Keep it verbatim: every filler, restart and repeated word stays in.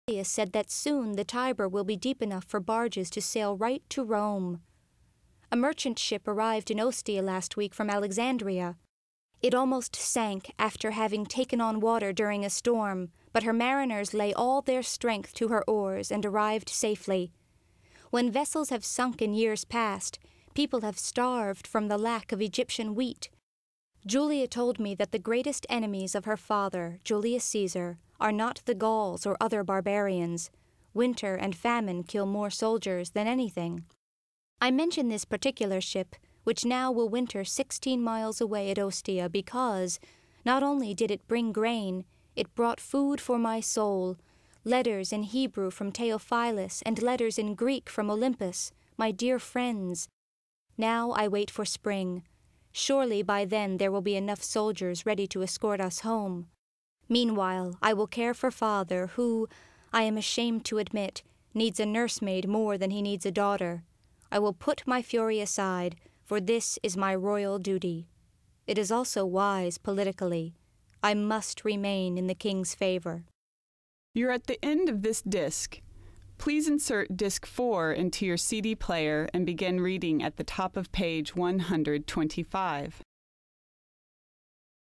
said that soon the Tiber will be deep enough for barges to sail right to Rome. A merchant ship arrived in Ostia last week from Alexandria. It almost sank after having taken on water during a storm, but her mariners lay all their strength to her oars and arrived safely. When vessels have sunk in years past, people have starved from the lack of Egyptian wheat. Julia told me that the greatest enemies of her father, Julius Caesar, are not the Gauls or other barbarians. Winter and famine kill more soldiers than anything. I mention this particular ship, which now will winter sixteen miles away at Ostia, because not only did it bring grain, it brought food for my soul, letters in Hebrew from Theophilus and letters in Greek from Olympus, my dear friends. Now I wait for spring. Surely by then there will be enough soldiers ready to escort us home. Meanwhile, I will care for father, who, I am ashamed to admit, needs a nursemaid more than he needs a daughter. I will put my fury aside, for this is my royal duty. It is also wise politically. I must remain in the king's favor. You're at the end of this disc. Please insert disc four into your C D player and begin reading at the top of page one hundred twenty-five.